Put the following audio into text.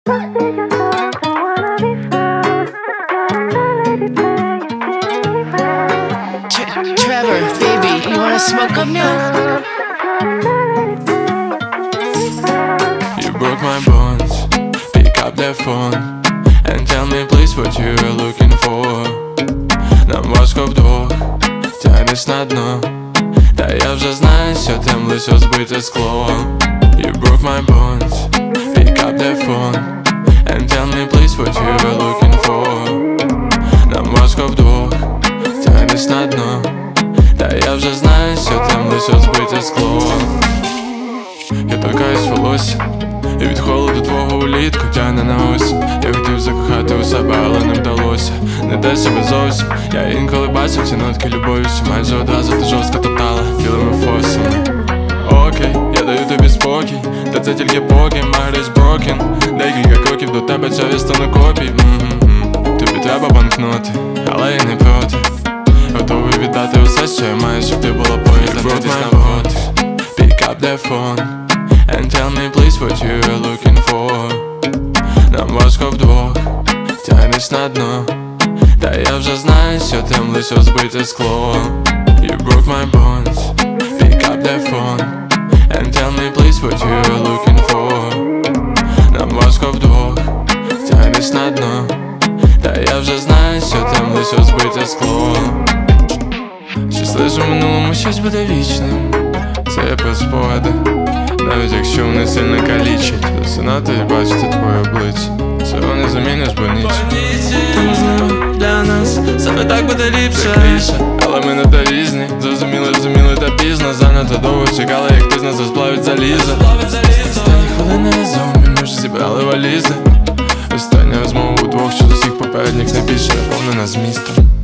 Trevor, baby, you wanna smoke up now? You broke my bones, pick up the phone and tell me please what you are looking for. Нам важко вдвох, тягнеш на дно, та я вже знаю, що там лише збите скло. You broke my bones, pick up the phone and tell me please what you are looking for. Нам важко вдвох, тягнеш на дно, та я вже знаю, що там лише збите скло. Я торкаюсь волосся, і від холоду твого улітку тягне на ось. Я хотів закохати у себе, але не вдалося. Не дай себе зовсім. Я інколи бачив ці нотки любові, що майже одразу ти жорстко топтала білими фосами. Окей, я даю тобі спокій, та це тільки поки Марис broken. Декілька кроків до тебе, це відстану копій. Тобі треба банкноти, але я не проти. Готовий віддати усе, що я маю, щоб ти була поряд, дивитись на води. Pick up the phone and tell me please what you are looking for. Нам важко вдвох, тягнеш на дно, та я вже знаю, що там лише збите скло. You broke my bones, pick up the phone and tell me please what you are looking for. Нам важко вдвох, тягнеш на дно, та я вже знаю, що там лише збите скло. Щось лише в минулому, щось буде вічним. Це про спогади, навіть якщо вони сильно калічать. Засинати і бачити твоє обличчя, цього не заміниш, бо ніч. Та можливо для нас саме так буде ліпше, але ми не та різні. Зрозуміли та пізно. Занадто довго чекали, як ти з нас розплавить залізо. Останні хвилини разом, і ми вже зібрали валізи. Остання розмова удвох, що з усіх попередніх найбільше наповнена змістом.